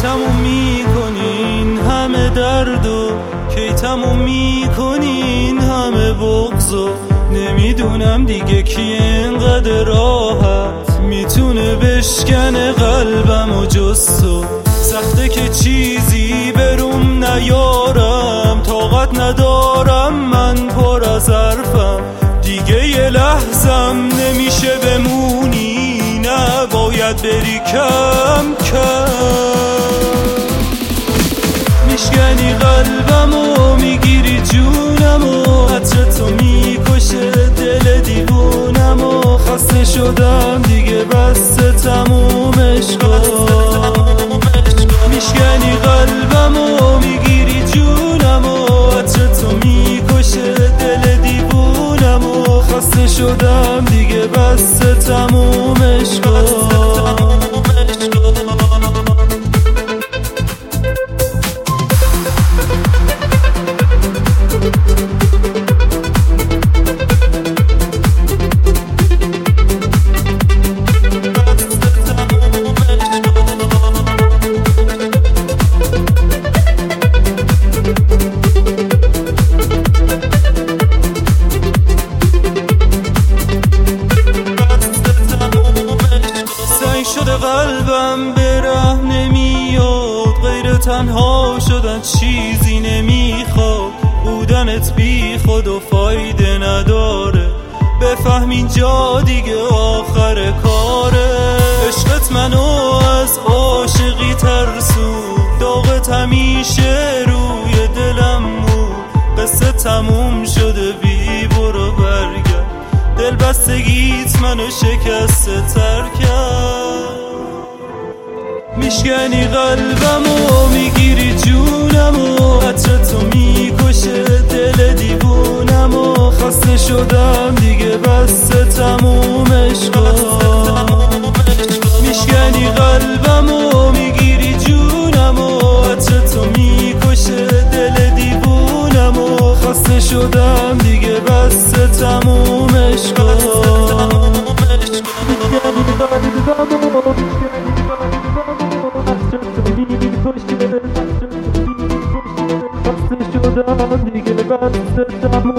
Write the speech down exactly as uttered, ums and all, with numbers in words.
تموم میکنین همه درد و کی تموم میکنین همه بغض و نمیدونم دیگه کی اینقدر راحت میتونه بشکنه قلبم و جستو. سخته که چیزی بروم نیارم، طاقت ندارم من پر از حرفم، دیگه یه لحظم نمیشه بمونی، نباید بری کم کم. میشکنی قلبم و میگیری جونم و عطر تو میکشه دل دیوونم و خسته شدم دیگه بس تمومش کن. میشکنی قلبم و میگیری جونم و عطر تو میکشه دل دیوونم و خسته شدم دیگه بس تمومش کن. شده قلبم به ره نمیاد، غیر تنها شدن چیزی نمیخواد، بودنت بی خود و فایده نداره، بفهم اینجا دیگه آخر کاره. عشقت منو از عاشقی ترسون، داغت همیشه روی دلم بود، قصه تموم شده بی برو برگرد، دل بستگیت منو شکسته تر کرد. میشکنی قلبم و میگیری جونم و عطر تو میکشه دل دیوونم و خسته شدم دیگه بس تمومش کن. میشکنی قلبم و میگیری جونم و عطر تو میکشه دل دیوونم و خسته شدم دیگه بس تمومش کن. خسته شدم دیگه بس تمومش کن.